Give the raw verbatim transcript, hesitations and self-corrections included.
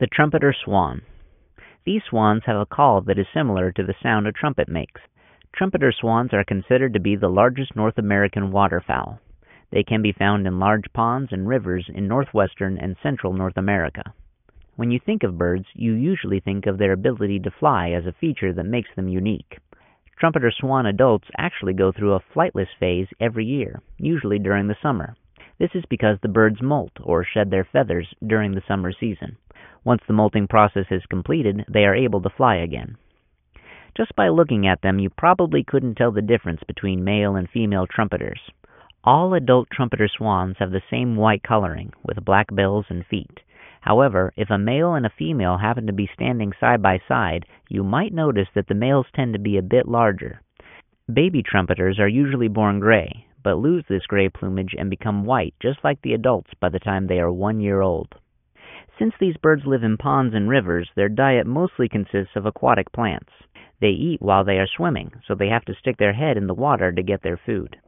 The trumpeter swan. These swans have a call that is similar to the sound a trumpet makes. Trumpeter swans are considered to be the largest North American waterfowl. They can be found in large ponds and rivers in northwestern and central North America. When you think of birds, you usually think of their ability to fly as a feature that makes them unique. Trumpeter swan adults actually go through a flightless phase every year, usually during the summer. This is because the birds molt, or shed their feathers, during the summer season. Once the molting process is completed, they are able to fly again. Just by looking at them, you probably couldn't tell the difference between male and female trumpeters. All adult trumpeter swans have the same white coloring, with black bills and feet. However, if a male and a female happen to be standing side by side, you might notice that the males tend to be a bit larger. Baby trumpeters are usually born gray, but lose this gray plumage and become white just like the adults by the time they are one year old. Since these birds live in ponds and rivers, their diet mostly consists of aquatic plants. They eat while they are swimming, so they have to stick their head in the water to get their food.